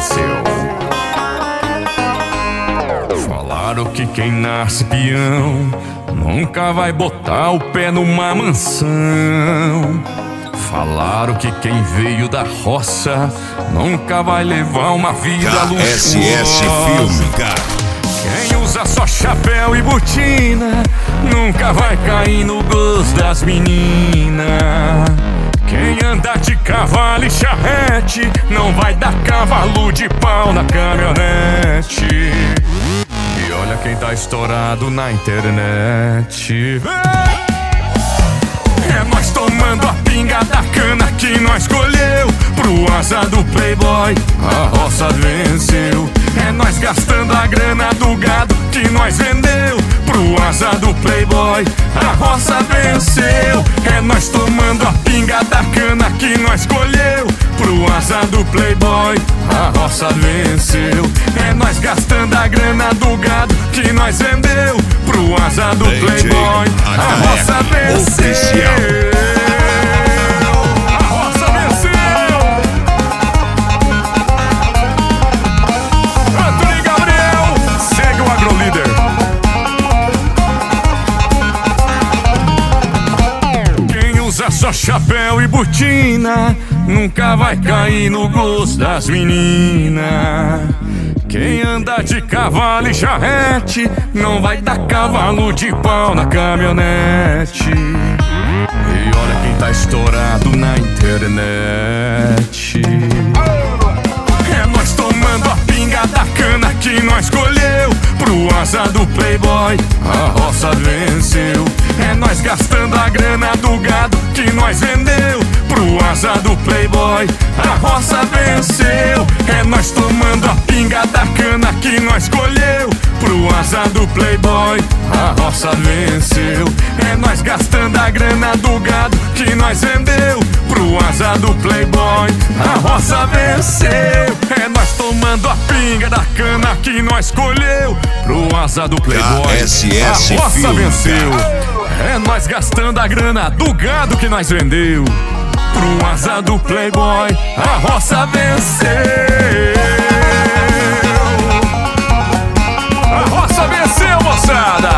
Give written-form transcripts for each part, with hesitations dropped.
venceu. Falaram que quem nasce peão nunca vai botar o pé numa mansão. Falaram que quem veio da roça nunca vai levar uma vida luxuosa. KSS Filme, cara. Quem usa só chapéu e botina nunca vai cair no gosto das meninas. Quem anda de cavalo e charrete não vai dar cavalo de pau na caminhonete. E olha quem tá estourado na internet. É nós tomando a pinga da cana que nós colheu. Pro asa do playboy a roça venceu. É nós gastando a grana do gado que nós vendeu. Pro asa do playboy a roça venceu. É nós tomando a pinga da cana que nós colheu. Pro asa do playboy a roça venceu. É nós gastando a grana do gado que nós vendeu. Pro asa do playboy a roça venceu. Só chapéu e botina nunca vai cair no gosto das meninas. Quem anda de cavalo e charrete não vai dar cavalo de pau na caminhonete. E olha quem tá estourado na internet. É nós tomando a pinga da cana que nós colheu. Pro asa do playboy a roça venceu. É nós gastando a grana do gado que nós vendeu. Pro asa do playboy a roça venceu. É nós tomando a pinga da cana que nós colheu. Pro asa do playboy a roça venceu. É nós gastando a grana do gado que nós vendeu. Pro asa do playboy a roça venceu. É nós tomando a pinga da cana que nós colheu. Pro asa do playboy KSS a roça Filme, venceu. É nós gastando a grana do gado que nós vendeu. Pro asa do playboy a roça venceu. A roça venceu, moçada.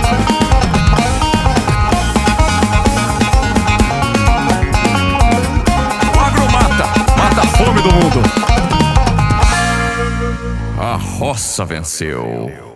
O agro mata a fome do mundo. A roça venceu.